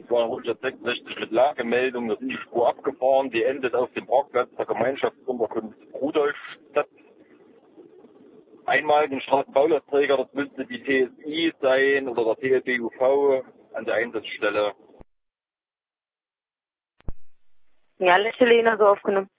266 mit Lagemeldung. Das ist die Spur abgefahren. Die endet auf dem Parkplatz der Gemeinschaftsunterkunft Rudolstadt. Einmal den Straßenbaulastträger, das müsste die TSI sein oder der TLBUV an der Einsatzstelle. Ja, Lächelina so aufgenommen.